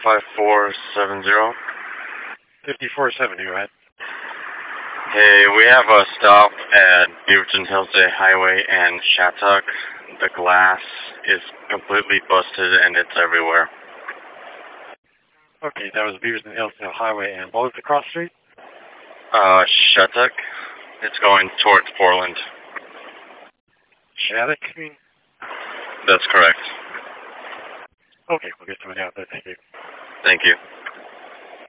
5470. 5470, right? Hey, we have a stop at Beaverton Hillsdale Highway and Shattuck. The glass is completely busted and it's everywhere. Okay, that was Beaverton Hillsdale Highway, and what was the cross street? Shattuck. It's going towards Portland. Shattuck, you mean? That's correct. Okay, we'll get somebody out there. Thank you. Thank you.